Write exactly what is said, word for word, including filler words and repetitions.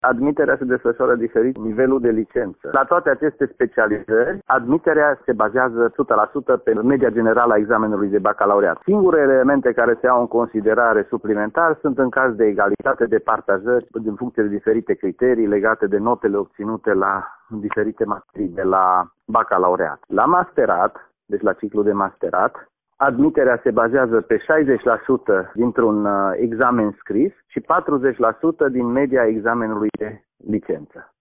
Admiterea se desfășoară diferit nivelul de licență. La toate aceste specializări, admiterea se bazează o sută la sută pe media generală a examenului de bacalaureat. Singurele elemente care se iau în considerare suplimentar sunt în caz de egalitate de partajări în funcție de diferite criterii legate de notele obținute la diferite materii de la bacalaureat. La masterat, deci la ciclu de masterat, admiterea se bazează pe șaizeci la sută dintr-un examen scris și patruzeci la sută din media examenului de licență.